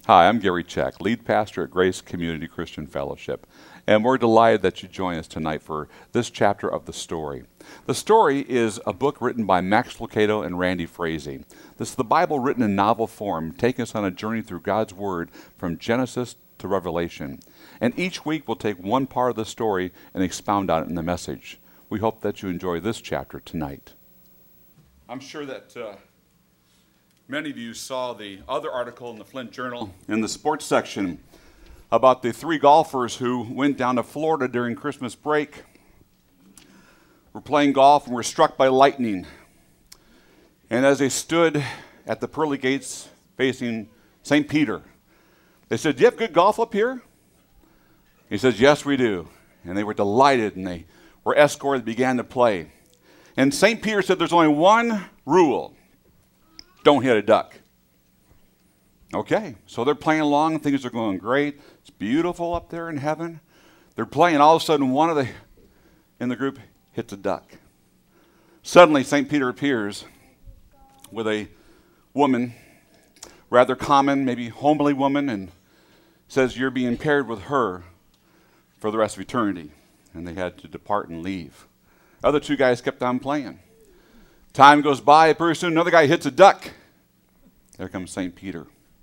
Hi, I'm Gary Check, lead pastor at Grace Community Christian Fellowship, and we're delighted that you join us tonight for this chapter of The Story. The Story is a book written by Max Lucado and Randy Frazee. This is the Bible written in novel form, taking us on a journey through God's Word from Genesis to Revelation. And each week we'll take one part of the story and expound on it in the message. We hope that you enjoy this chapter tonight. I'm sure that many of you saw the other article in the Flint Journal in the sports section about the three golfers who went down to Florida during Christmas break, were playing golf and were struck by lightning. And as they stood at the pearly gates facing St. Peter, they said, "Do you have good golf up here?" He says, "Yes, we do." And they were delighted, and they were escorted, began to play. And St. Peter said, "There's only one rule. Don't hit a duck." Okay, so they're playing along, things are going great. It's beautiful up there in heaven. They're playing, all of a sudden one of the in the group hits a duck. Suddenly St. Peter appears with a woman, rather common, maybe homely woman, and says, "You're being paired with her for the rest of eternity." And they had to depart and leave. Other two guys kept on playing. Time goes by, pretty soon another guy hits a duck. There comes St. Peter.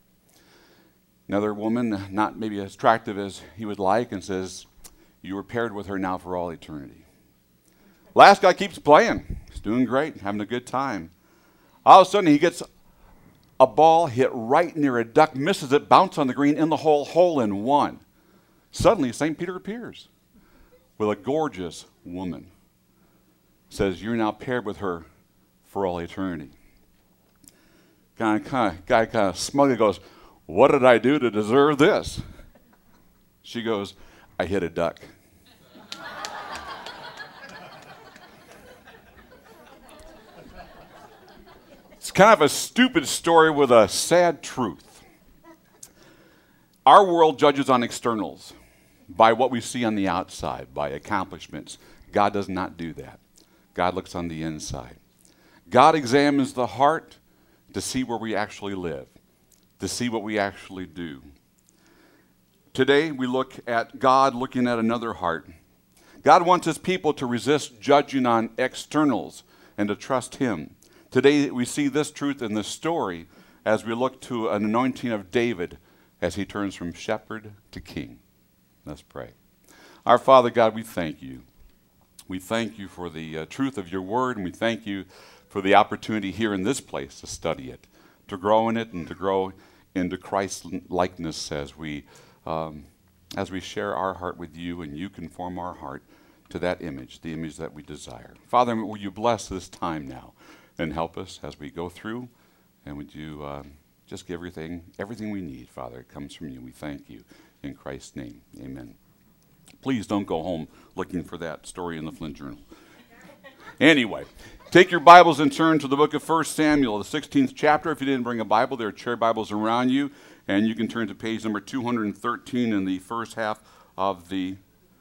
Another woman, not maybe as attractive as he would like, and says, "You were paired with her now for all eternity." Last guy keeps playing. He's doing great, having a good time. All of a sudden he gets a ball hit right near a duck, misses it, bounces on the green, in the hole in one. Suddenly St. Peter appears with a gorgeous woman. Says, "You're now paired with her for all eternity." Guy kind of smugly goes, "What did I do to deserve this?" She goes, "I hit a duck." It's kind of a stupid story with a sad truth. Our world judges on externals, by what we see on the outside, by accomplishments. God does not do that. God looks on the inside. God examines the heart to see where we actually live, to see what we actually do. Today we look at God looking at another heart. God wants his people to resist judging on externals and to trust him. Today we see this truth in the story as we look to an anointing of David as he turns from shepherd to king. Let's pray. Our Father God, we thank you. We thank you for the truth of your word, and we thank you for the opportunity here in this place to study it, to grow in it, and to grow into Christ's likeness as we share our heart with you, and you conform our heart to that image, the image that we desire. Father, will you bless this time now and help us as we go through, and would you just give everything we need, Father. It comes from you. We thank you. In Christ's name, amen. Please don't go home looking for that story in the Flint Journal. Anyway, take your Bibles and turn to the book of 1 Samuel, the 16th chapter. If you didn't bring a Bible, there are chair Bibles around you, and you can turn to page number 213 in the first half of the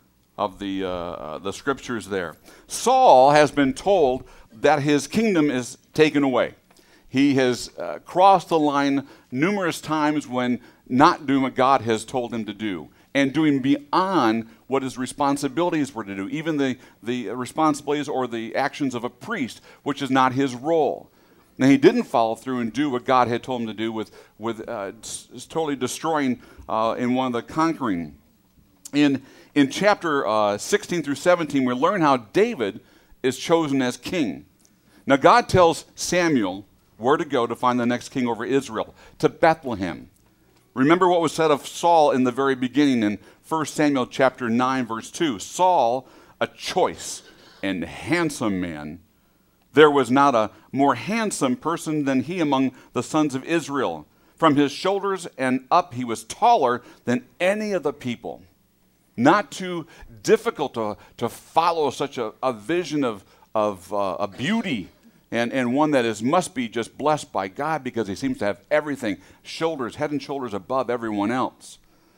scriptures there. Saul has been told that his kingdom is taken away. He has crossed the line numerous times when not doing what God has told him to do, and doing beyond what his responsibilities were to do, even the responsibilities or the actions of a priest, which is not his role. Now, he didn't follow through and do what God had told him to do with totally destroying in one of the conquering. In chapter 16 through 17, we learn how David is chosen as king. Now, God tells Samuel where to go to find the next king over Israel, to Bethlehem. Remember what was said of Saul in the very beginning in 1 Samuel chapter 9, verse 2. Saul, a choice and handsome man. There was not a more handsome person than he among the sons of Israel. From his shoulders and up, he was taller than any of the people. Not too difficult to follow such a vision of a beauty and one that must be just blessed by God, because he seems to have everything, head and shoulders above everyone else.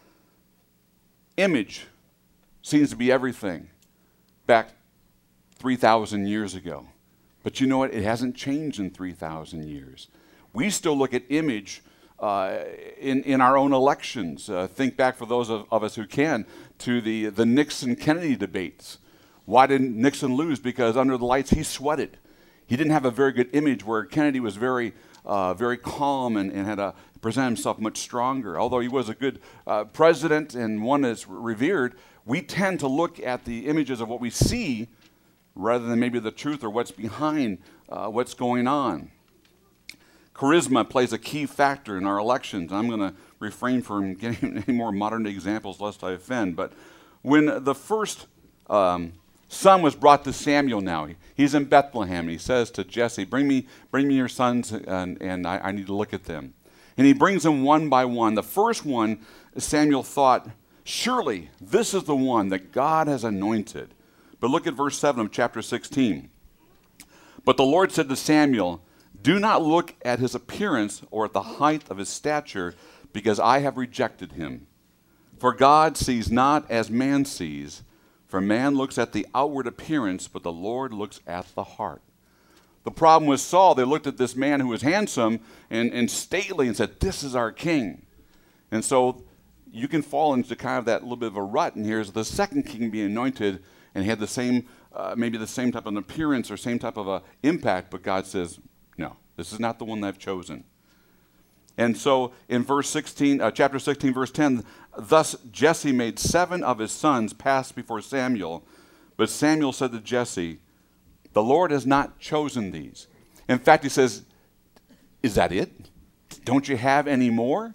Image seems to be everything back 3,000 years ago. But you know what? It hasn't changed in 3,000 years. We still look at image in our own elections. Think back, for those of us who can, to the Nixon-Kennedy debates. Why didn't Nixon lose? Because under the lights he sweated. He didn't have a very good image, where Kennedy was very calm and had to present himself much stronger. Although he was a good president and one that's revered, we tend to look at the images of what we see rather than maybe the truth or what's behind what's going on. Charisma plays a key factor in our elections. I'm going to refrain from getting any more modern examples lest I offend. But when the first son was brought to Samuel now, he's in Bethlehem. He says to Jesse, bring me your sons, and I need to look at them. And he brings them one by one. The first one, Samuel thought, surely this is the one that God has anointed. But look at verse 7 of chapter 16. But the Lord said to Samuel, do not look at his appearance or at the height of his stature, because I have rejected him. For God sees not as man sees, for man looks at the outward appearance, but the Lord looks at the heart. The problem with Saul, they looked at this man who was handsome and stately and said, this is our king. And so you can fall into kind of that little bit of a rut, and here's the second king being anointed, and he had the same, maybe the same type of an appearance or same type of a impact, but God says, no, this is not the one that I've chosen. And so in verse 16, chapter 16, verse 10, thus Jesse made 7 of his sons pass before Samuel, but Samuel said to Jesse, the Lord has not chosen these. In fact, he says, is that it? Don't you have any more?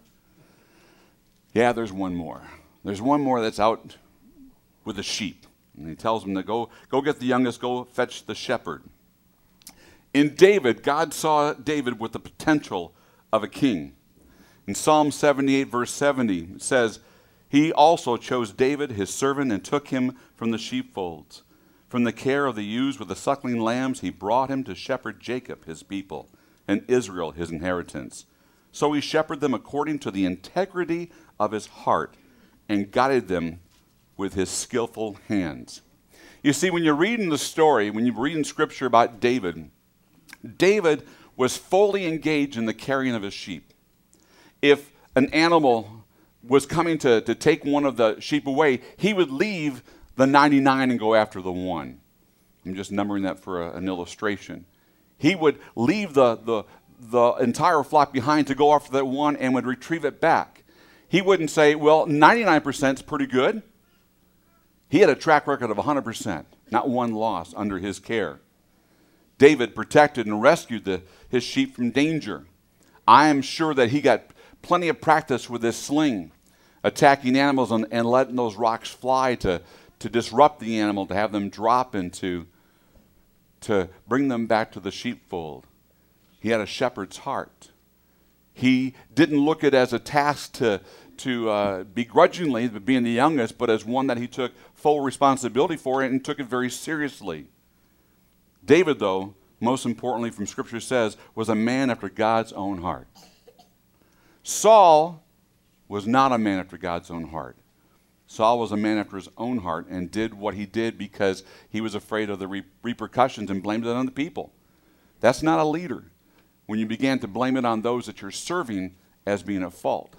Yeah, there's one more. There's one more that's out with the sheep. And he tells them to go get the youngest, go fetch the shepherd. In David, God saw David with the potential of a king. In Psalm 78, verse 70, it says, he also chose David, his servant, and took him from the sheepfolds. From the care of the ewes with the suckling lambs, he brought him to shepherd Jacob, his people, and Israel, his inheritance. So he shepherded them according to the integrity of his heart and guided them with his skillful hands. You see, when you're reading the story, when you're reading scripture about David, David was fully engaged in the caring of his sheep. If an animal was coming to take one of the sheep away, he would leave the 99 and go after the one. I'm just numbering that for an illustration. He would leave the entire flock behind to go after that one and would retrieve it back. He wouldn't say, well, 99% is pretty good. He had a track record of 100%, not one loss under his care. David protected and rescued his sheep from danger. I am sure that he got plenty of practice with this sling, attacking animals and letting those rocks fly to disrupt the animal, to have them drop into, to bring them back to the sheepfold. He had a shepherd's heart. He didn't look at it as a task to begrudgingly, being the youngest, but as one that he took full responsibility for and took it very seriously. David, though, most importantly from Scripture says, was a man after God's own heart. Saul was not a man after God's own heart. Saul was a man after his own heart and did what he did because he was afraid of the repercussions and blamed it on the people. That's not a leader when you began to blame it on those that you're serving as being at fault.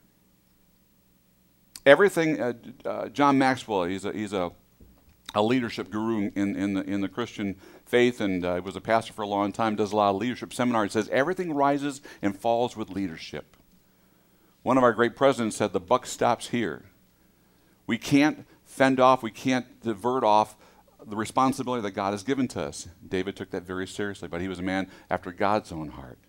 Everything, John Maxwell, he's a leadership guru in the Christian faith, and was a pastor for a long time, does a lot of leadership seminars. He says everything rises and falls with leadership. One of our great presidents said the buck stops here. We can't fend off, we can't divert off the responsibility that God has given to us. David took that very seriously, but he was a man after God's own heart.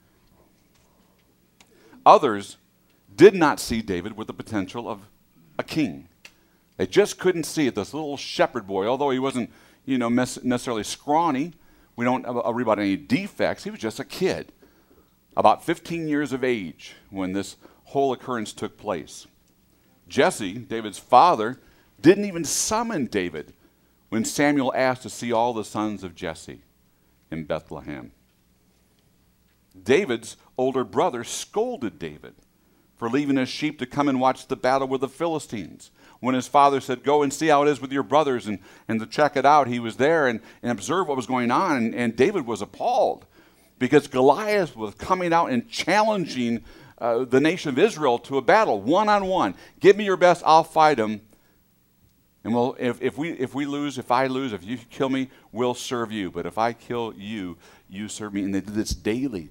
Others did not see David with the potential of a king. They just couldn't see it. This little shepherd boy, although he wasn't, necessarily scrawny, we don't read about any defects. He was just a kid, about 15 years of age when this whole occurrence took place. Jesse, David's father, didn't even summon David when Samuel asked to see all the sons of Jesse in Bethlehem. David's older brother scolded David for leaving his sheep to come and watch the battle with the Philistines. When his father said, go and see how it is with your brothers, and to check it out, he was there and observed what was going on, and David was appalled because Goliath was coming out and challenging the nation of Israel to a battle, one-on-one. Give me your best, I'll fight him. And we'll, if we lose, if I lose, if you kill me, we'll serve you. But if I kill you, you serve me. And they did this daily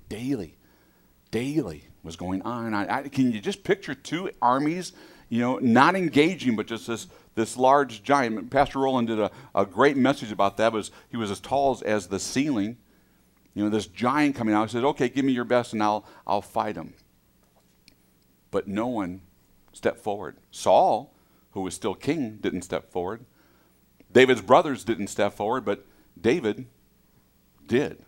was going on and on. Can you just picture two armies, not engaging, but just this large giant? Pastor Roland did a great message about that. He was as tall as the ceiling. This giant coming out. He said, okay, give me your best and I'll fight him. But no one stepped forward. Saul, who was still king, didn't step forward. David's brothers didn't step forward, but David did.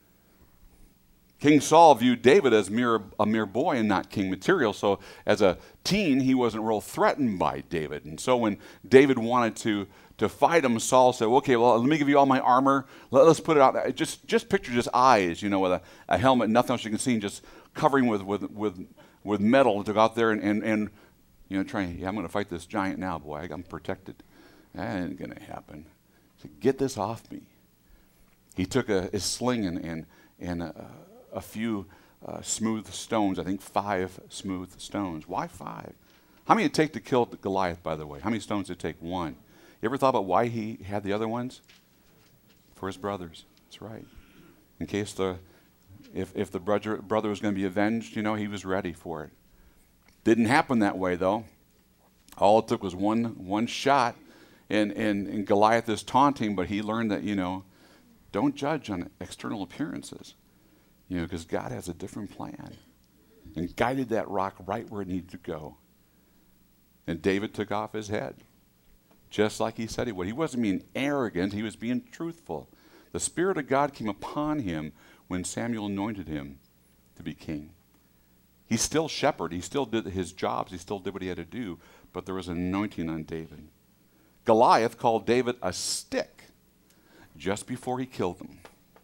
King Saul viewed David as a mere boy and not king material. So as a teen, he wasn't real threatened by David. And so when David wanted to fight him, Saul said, okay, well, let me give you all my armor. Let's put it out. Just picture just eyes, with a helmet, nothing else you can see, and just covering with metal to go out there and trying, I'm going to fight this giant now, boy. I'm protected. That ain't going to happen. So get this off me. He took his sling and a few smooth stones, I think 5 smooth stones. Why 5? How many did it take to kill Goliath, by the way? How many stones did it take? 1. You ever thought about why he had the other ones? For his brothers. That's right. In case if the brother was going to be avenged, he was ready for it. Didn't happen that way, though. All it took was one shot, and Goliath is taunting, but he learned that, don't judge on external appearances. Because God has a different plan and guided that rock right where it needed to go. And David took off his head, just like he said he would. He wasn't being arrogant. He was being truthful. The Spirit of God came upon him when Samuel anointed him to be king. He still shepherded. He still did his jobs. He still did what he had to do. But there was an anointing on David. Goliath called David a stick just before he killed him.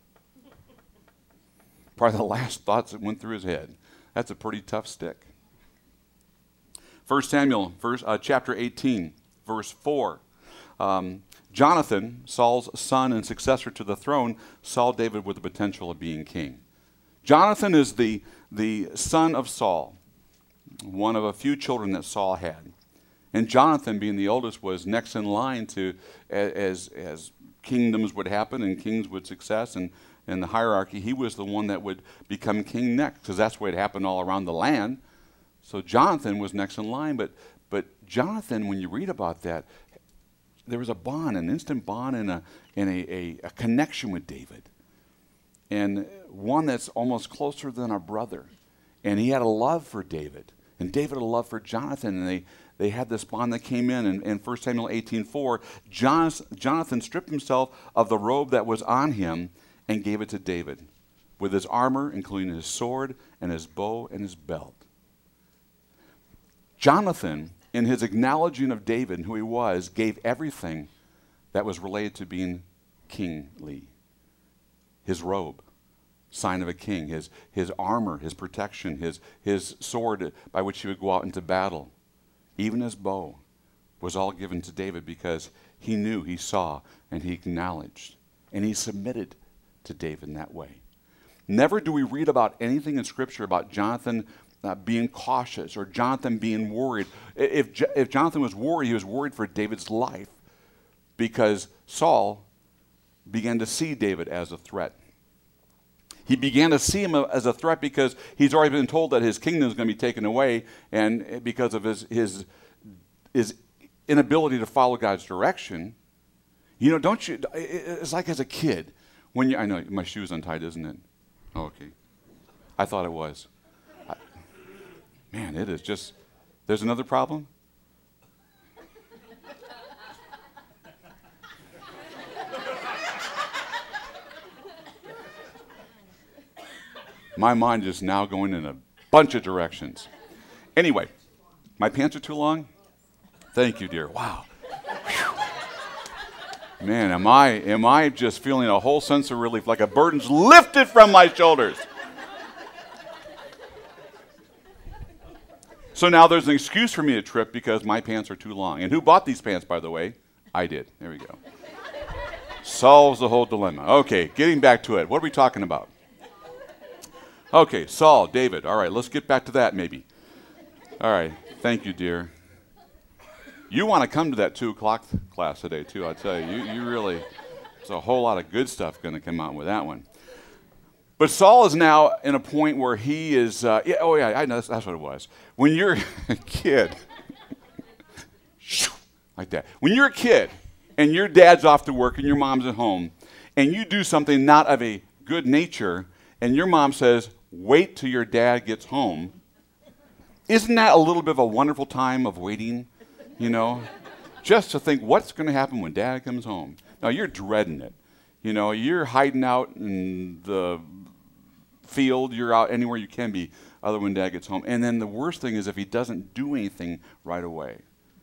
Probably the last thoughts that went through his head. That's a pretty tough stick. 1 Samuel, chapter 18, verse 4. Jonathan, Saul's son and successor to the throne, saw David with the potential of being king. Jonathan is the son of Saul, one of a few children that Saul had. And Jonathan, being the oldest, was next in line to, as kingdoms would happen and kings would success and the hierarchy, he was the one that would become king next, because that's the way it happened all around the land. So Jonathan was next in line, but Jonathan, when you read about that, there was a bond, an instant bond and a connection with David. And one that's almost closer than a brother. And he had a love for David. And David had a love for Jonathan. And they had this bond that came in 1 Samuel 18:4. Jonathan stripped himself of the robe that was on him and gave it to David, with his armor, including his sword and his bow and his belt. Jonathan, in his acknowledging of David and who he was, gave everything that was related to being kingly. His robe, sign of a king, his armor, his protection, his sword by which he would go out into battle, even his bow, was all given to David because he knew, he saw, and he acknowledged, and he submitted to David in that way. Never do we read about anything in Scripture about Jonathan being cautious or Jonathan being worried. If Jonathan was worried, he was worried for David's life because Saul began to see David as a threat. He began to see him as a threat because he's already been told that his kingdom is going to be taken away, and because of his inability to follow God's direction. Don't you? It's like as a kid. I know my shoe's untied, isn't it? Oh, okay. I thought it was. Man, it is just, there's another problem? My mind is now going in a bunch of directions. Anyway, my pants are too long? Thank you, dear. Wow. Man, am I just feeling a whole sense of relief, like a burden's lifted from my shoulders. So now there's an excuse for me to trip because my pants are too long. And who bought these pants, by the way? I did. There we go. Solves the whole dilemma. Okay, getting back to it. What are we talking about? Okay, Saul, David. All right, let's get back to that maybe. All right, thank you, dear. You want to come to that 2 o'clock class today, too, I tell you. You really, there's a whole lot of good stuff going to come out with that one. But Saul is now in a point where he is, I know, that's what it was. When you're a kid, like that. When you're a kid and your dad's off to work and your mom's at home, and you do something not of a good nature, and your mom says, wait till your dad gets home, isn't that a little bit of a wonderful time of waiting, you know? Just to think what's going to happen when dad comes home. Now, you're dreading it. You know, you're hiding out in the field, you're out anywhere you can be other when dad gets home. And then the worst thing is if he doesn't do anything right away.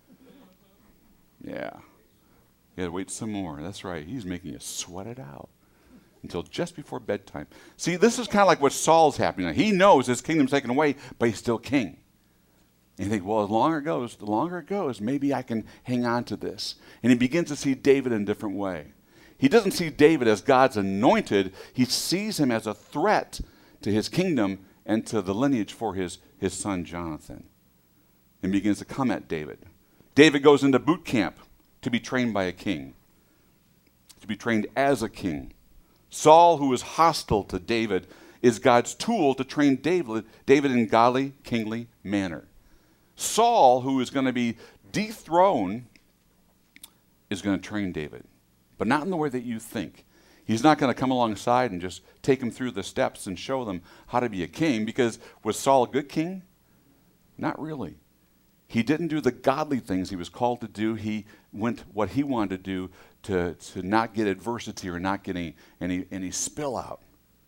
Yeah. You gotta wait some more. That's right. He's making you sweat it out until just before bedtime. See, this is kind of like what Saul's happening now. He knows his kingdom's taken away, but he's still king. And you think, well, the longer it goes, maybe I can hang on to this. And he begins to see David in a different way. He doesn't see David as God's anointed. He sees him as a threat to his kingdom and to the lineage for his son Jonathan. And begins to come at David. David goes into boot camp to be trained by a king, to be trained as a king. Saul, who is hostile to David, is God's tool to train David in godly, kingly manner. Saul, who is going to be dethroned, is going to train David, but not in the way that you think. He's not going to come alongside and just take him through the steps and show them how to be a king, because was Saul a good king? Not really. He didn't do the godly things he was called to do. He went what he wanted to do to not get adversity or not get any spill out.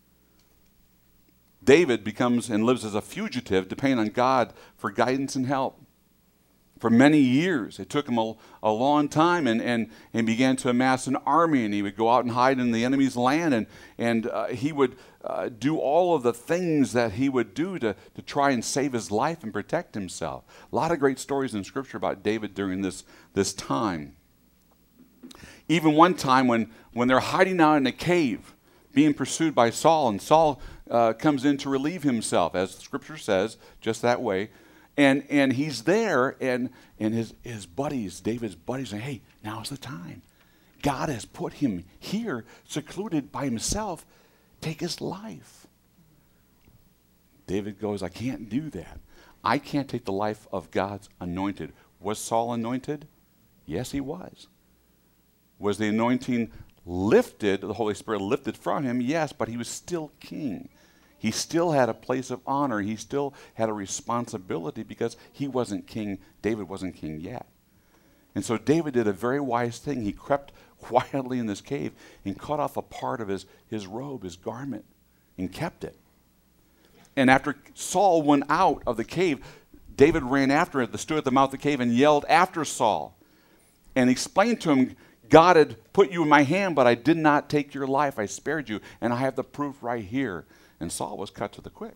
David becomes and lives as a fugitive, depending on God for guidance and help. For many years, it took him a long time, and began to amass an army, and he would go out and hide in the enemy's land, and he would do all of the things that he would do to try and save his life and protect himself. A lot of great stories in Scripture about David during this time. Even one time when they're hiding out in a cave, being pursued by Saul, and Saul comes in to relieve himself, as Scripture says, just that way. And he's there, and his buddies, David's buddies, say, hey, now's the time. God has put him here, secluded by himself. Take his life. David goes, I can't do that. I can't take the life of God's anointed. Was Saul anointed? Yes, he was. Was the anointing lifted, the Holy Spirit lifted from him? Yes, but he was still king. He still had a place of honor. He still had a responsibility because he wasn't king. David wasn't king yet. And so David did a very wise thing. He crept quietly in this cave and cut off a part of his robe, his garment, and kept it. And after Saul went out of the cave, David ran after it, stood at the mouth of the cave, and yelled after Saul and explained to him, God had put you in my hand, but I did not take your life. I spared you, and I have the proof right here. And Saul was cut to the quick.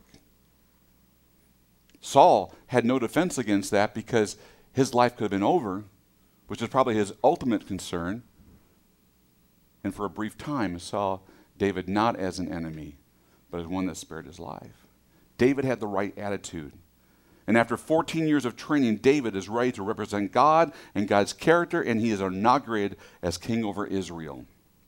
Saul had no defense against that because his life could have been over, which is probably his ultimate concern. And for a brief time, saw David not as an enemy, but as one that spared his life. David had the right attitude. And after 14 years of training, David is ready to represent God and God's character, and he is inaugurated as king over Israel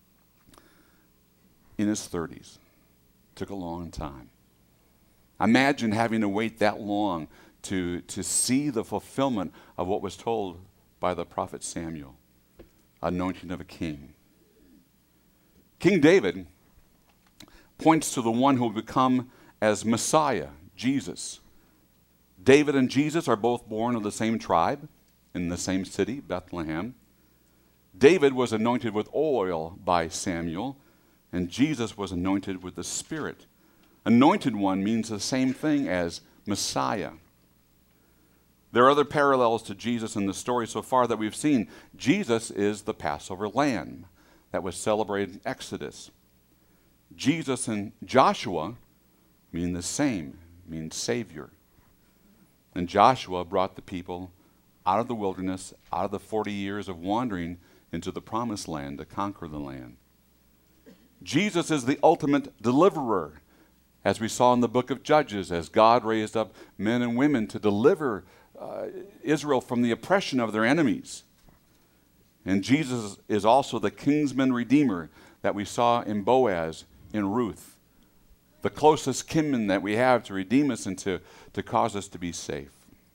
in his 30s. Took a long time. Imagine having to wait that long to see the fulfillment of what was told by the prophet Samuel, anointing of a king. King David points to the one who will become as Messiah, Jesus. David and Jesus are both born of the same tribe in the same city, Bethlehem. David was anointed with oil by Samuel, and Jesus was anointed with the Spirit. Anointed one means the same thing as Messiah. There are other parallels to Jesus in the story so far that we've seen. Jesus is the Passover lamb that was celebrated in Exodus. Jesus and Joshua mean the same, mean Savior. And Joshua brought the people out of the wilderness, out of the 40 years of wandering into the promised land to conquer the land. Jesus is the ultimate deliverer, As we saw in the book of Judges, as God raised up men and women to deliver Israel from the oppression of their enemies. And Jesus is also the kinsman redeemer that we saw in Boaz, in Ruth. The closest kinman that we have to redeem us and to cause us to be safe.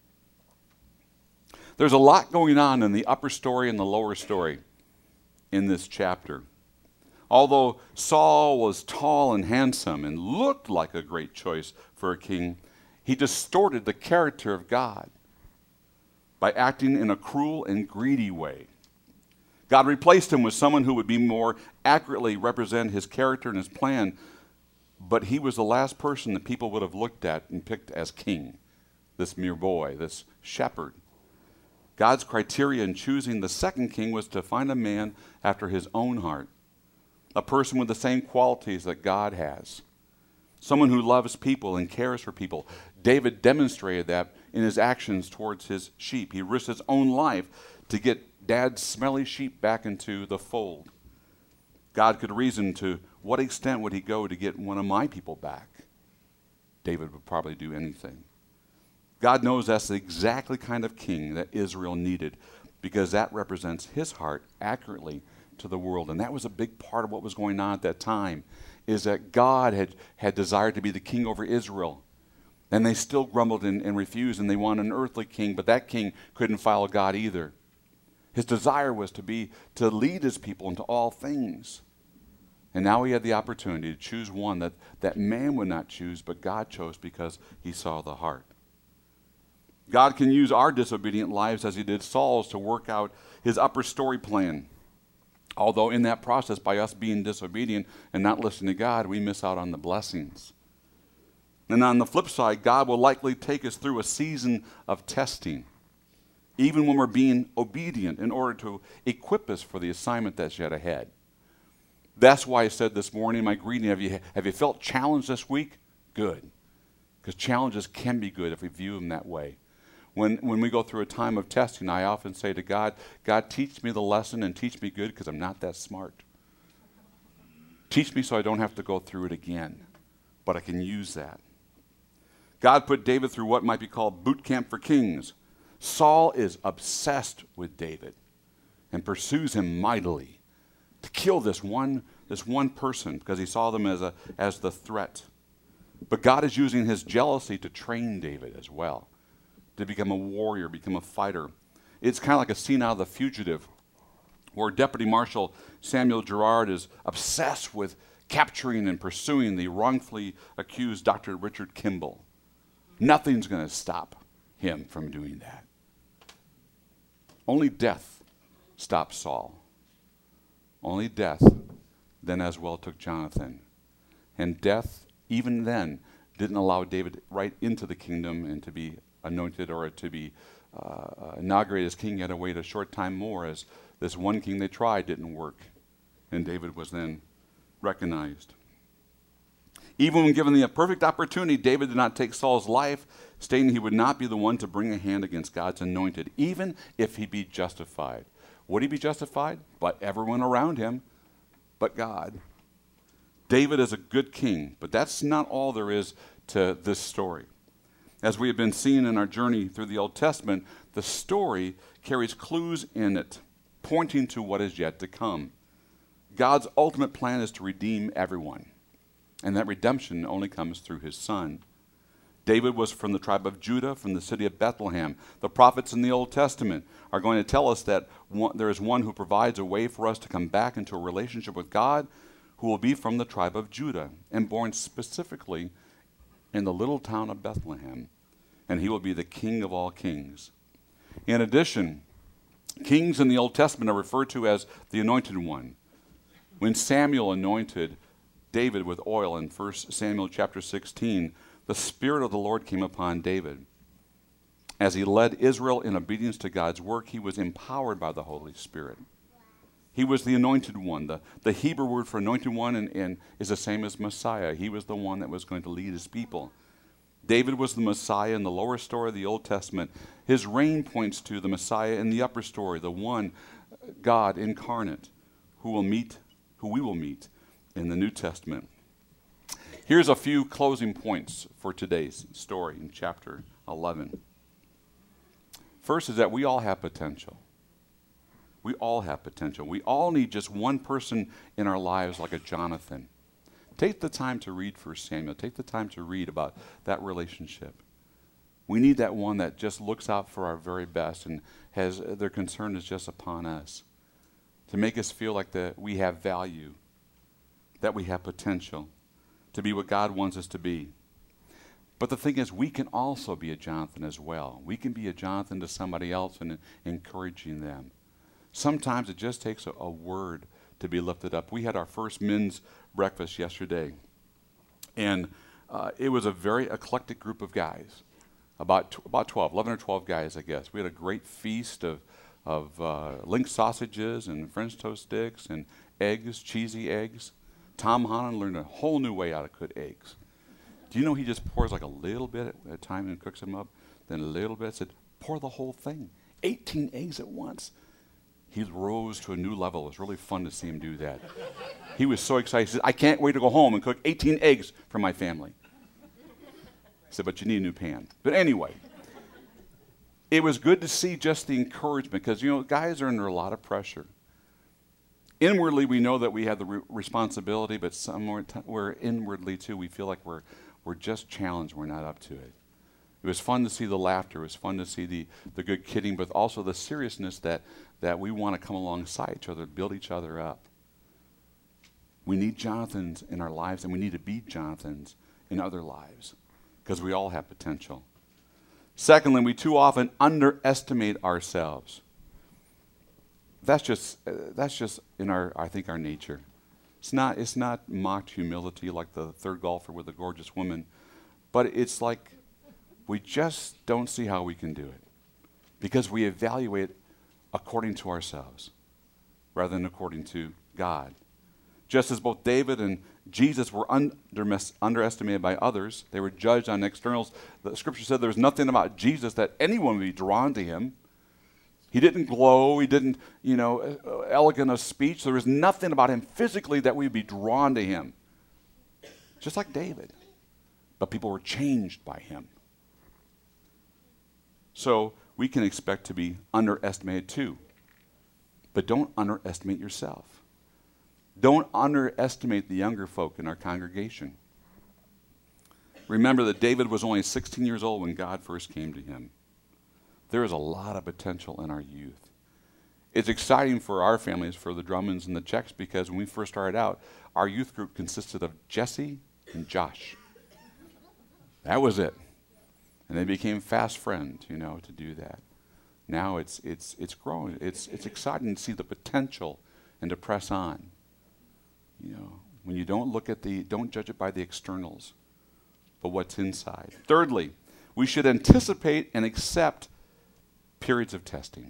There's a lot going on in the upper story and the lower story in this chapter. Although Saul was tall and handsome and looked like a great choice for a king, he distorted the character of God by acting in a cruel and greedy way. God replaced him with someone who would be more accurately represent his character and his plan, but he was the last person that people would have looked at and picked as king, this mere boy, this shepherd. God's criteria in choosing the second king was to find a man after his own heart, a person with the same qualities that God has, someone who loves people and cares for people. David demonstrated that in his actions towards his sheep. He risked his own life to get Dad's smelly sheep back into the fold. God could reason, to what extent would he go to get one of my people back? David would probably do anything. God knows that's the exactly kind of king that Israel needed, because that represents his heart accurately to the world. And that was a big part of what was going on at that time, is that God had desired to be the king over Israel. And they still grumbled and refused, and they wanted an earthly king, but that king couldn't follow God either. His desire was to lead his people into all things. And now he had the opportunity to choose one that man would not choose, but God chose because he saw the heart. God can use our disobedient lives as he did Saul's to work out his upper story plan. Although in that process, by us being disobedient and not listening to God, we miss out on the blessings. And on the flip side, God will likely take us through a season of testing, even when we're being obedient, in order to equip us for the assignment that's yet ahead. That's why I said this morning in my greeting, have you felt challenged this week? Good. Because challenges can be good if we view them that way. When we go through a time of testing, I often say to God, God, teach me the lesson and teach me good, because I'm not that smart. Teach me so I don't have to go through it again, but I can use that. God put David through what might be called boot camp for kings. Saul is obsessed with David and pursues him mightily to kill this one person, because he saw them as the threat. But God is using his jealousy to train David as well, to become a warrior, become a fighter. It's kind of like a scene out of The Fugitive, where Deputy Marshal Samuel Gerard is obsessed with capturing and pursuing the wrongfully accused Dr. Richard Kimball. Nothing's going to stop him from doing that. Only death stopped Saul. Only death then as well took Jonathan. And death, even then, didn't allow David right into the kingdom and to be anointed or to be inaugurated as king. He had to wait a short time more, as this one king they tried didn't work, and David was then recognized. Even when given the perfect opportunity, David did not take Saul's life, stating he would not be the one to bring a hand against God's anointed, even if he be justified. Would he be justified? By everyone around him, but God. David is a good king, but that's not all there is to this story. As we have been seeing in our journey through the Old Testament, the story carries clues in it, pointing to what is yet to come. God's ultimate plan is to redeem everyone, and that redemption only comes through his Son. David was from the tribe of Judah, from the city of Bethlehem. The prophets in the Old Testament are going to tell us that there is one who provides a way for us to come back into a relationship with God, who will be from the tribe of Judah and born specifically in the little town of Bethlehem, and he will be the King of all kings. In addition, kings in the Old Testament are referred to as the Anointed One. When Samuel anointed David with oil in 1 Samuel chapter 16, the Spirit of the Lord came upon David. As he led Israel in obedience to God's work, he was empowered by the Holy Spirit. He was the Anointed One. The Hebrew word for Anointed One and is the same as Messiah. He was the one that was going to lead his people. David was the Messiah in the lower story of the Old Testament. His reign points to the Messiah in the upper story, the one God incarnate who we will meet in the New Testament. Here's a few closing points for today's story in chapter 11. First is that we all have potential. We all have potential. We all need just one person in our lives like a Jonathan. Take the time to read 1 Samuel. Take the time to read about that relationship. We need that one that just looks out for our very best and has their concern is just upon us, to make us feel like that we have value, that we have potential to be what God wants us to be. But the thing is, we can also be a Jonathan as well. We can be a Jonathan to somebody else and encouraging them. Sometimes it just takes a word to be lifted up. We had our first men's breakfast yesterday, and it was a very eclectic group of guys, about 11 or 12 guys, I guess. We had a great feast of link sausages and French toast sticks and eggs, cheesy eggs. Tom Holland learned a whole new way how to cook eggs. Do you know he just pours like a little bit at a time and cooks them up, then a little bit? I said, pour the whole thing. 18 eggs at once. He rose to a new level. It was really fun to see him do that. He was so excited. He said, I can't wait to go home and cook 18 eggs for my family. I said, but you need a new pan. But anyway, it was good to see just the encouragement because, you know, guys are under a lot of pressure. Inwardly, we know that we have the responsibility, but somewhere we're inwardly, too, we feel like we're just challenged. We're not up to it. It was fun to see the laughter. It was fun to see the good kidding, but also the seriousness that we want to come alongside each other, build each other up. We need Jonathans in our lives, and we need to be Jonathans in other lives because we all have potential. Secondly, we too often underestimate ourselves. That's just in I think our nature. It's not mocked humility like the third golfer with the gorgeous woman, but it's like we just don't see how we can do it because we evaluate according to ourselves rather than according to God. Just as both David and Jesus were underestimated by others, they were judged on externals. The scripture said there was nothing about Jesus that anyone would be drawn to him. He didn't glow. He didn't, elegant of speech. There was nothing about him physically that we'd be drawn to him. Just like David. But people were changed by him. So we can expect to be underestimated too. But don't underestimate yourself. Don't underestimate the younger folk in our congregation. Remember that David was only 16 years old when God first came to him. There is a lot of potential in our youth. It's exciting for our families, for the Drummonds and the Czechs, because when we first started out, our youth group consisted of Jesse and Josh. That was it. And they became fast friends, to do that. Now it's growing. It's exciting to see the potential and to press on. When you don't judge it by the externals, but what's inside. Thirdly, we should anticipate and accept periods of testing.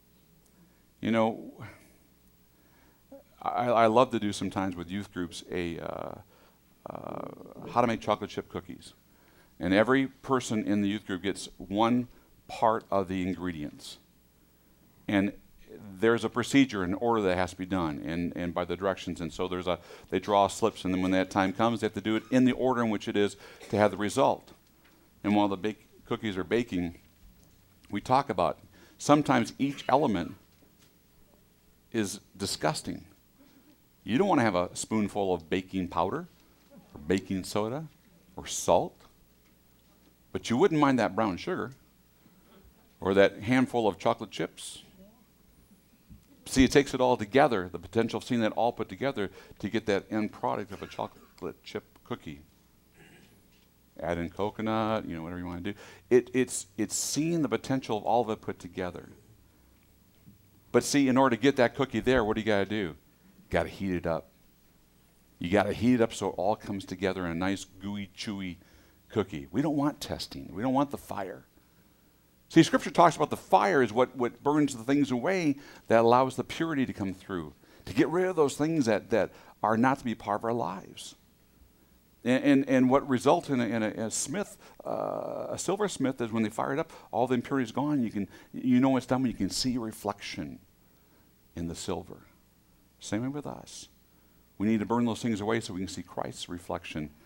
I love to do sometimes with youth groups how to make chocolate chip cookies. And every person in the youth group gets one part of the ingredients. And there's a procedure, an order that has to be done, and by the directions. And so they draw slips, and then when that time comes, they have to do it in the order in which it is to have the result. And while the cookies are baking, we talk about sometimes each element is disgusting. You don't want to have a spoonful of baking powder or baking soda or salt, but you wouldn't mind that brown sugar or that handful of chocolate chips. See, it takes it all together, the potential of seeing that all put together to get that end product of a chocolate chip cookie. Add in coconut, whatever you want to do. It's seeing the potential of all of it put together. But see, in order to get that cookie there, what do you got to do? You got to heat it up. You got to heat it up so it all comes together in a nice, gooey, chewy cookie. We don't want testing. We don't want the fire. See, Scripture talks about the fire is what burns the things away that allows the purity to come through, to get rid of those things that are not to be part of our lives. And what results in a silversmith is when they fire it up, all the impurity is gone. You know it's done when you can see your reflection in the silver. Same way with us. We need to burn those things away so we can see Christ's reflection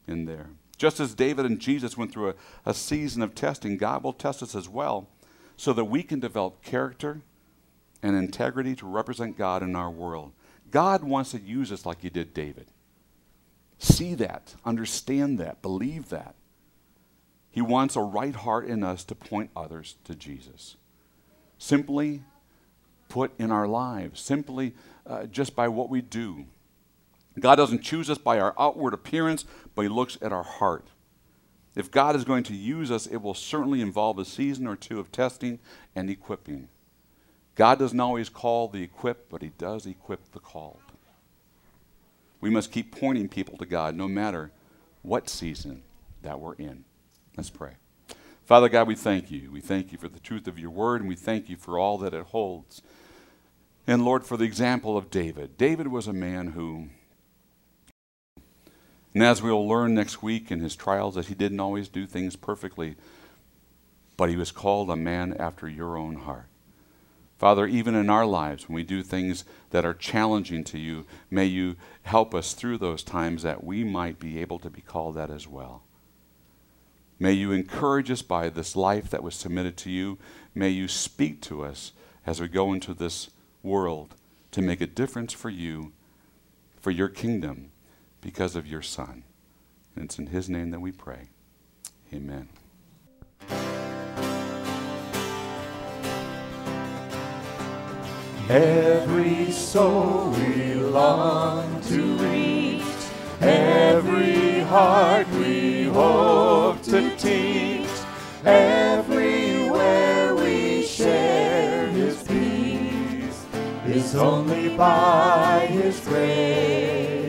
in there. Just as David and Jesus went through a season of testing, God will test us as well so that we can develop character and integrity to represent God in our world. God wants to use us like he did David. See that, understand that, believe that. He wants a right heart in us to point others to Jesus. Simply put in our lives, simply just by what we do. God doesn't choose us by our outward appearance, but he looks at our heart. If God is going to use us, it will certainly involve a season or two of testing and equipping. God doesn't always call the equipped, but he does equip the called. We must keep pointing people to God no matter what season that we're in. Let's pray. Father God, we thank you. We thank you for the truth of your word, and we thank you for all that it holds. And Lord, for the example of David. David was a man who, and as we'll learn next week in his trials, that he didn't always do things perfectly, but he was called a man after your own heart. Father, even in our lives, when we do things that are challenging to you, may you help us through those times that we might be able to be called that as well. May you encourage us by this life that was submitted to you. May you speak to us as we go into this world to make a difference for you, for your kingdom, because of your Son. And it's in his name that we pray. Amen. Every soul we long to reach, every heart we hope to teach, everywhere we share his peace, is only by his grace.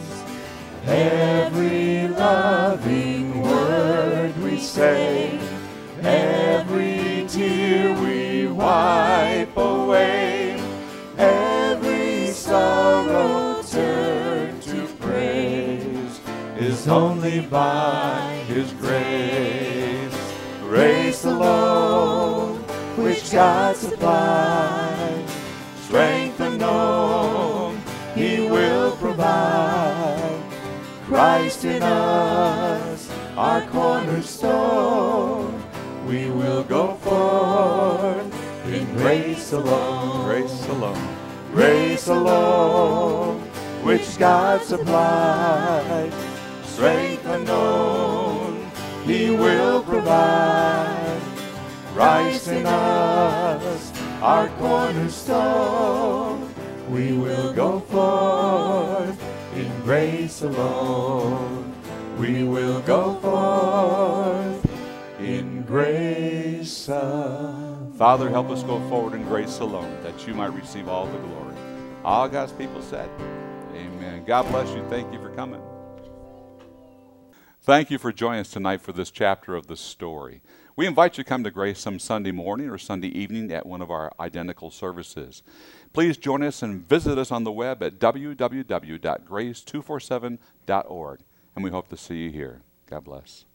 Every loving word we say, every tear we wipe away, every sorrow turn to praise, is only by his grace. Grace alone, which God supplies, strength unknown, he will provide. Christ in us, our cornerstone, we will go forth in grace alone. Grace alone. Grace alone, which God supplies, strength unknown, he will provide. Christ in us, our cornerstone, we will go forth in grace alone. We will go forth in grace alone. Father, help us go forward in grace alone, that you might receive all the glory. All God's people said, amen. God bless you. Thank you for coming. Thank you for joining us tonight for this chapter of the story. We invite you to come to Grace some Sunday morning or Sunday evening at one of our identical services. Please join us and visit us on the web at www.grace247.org. And we hope to see you here. God bless.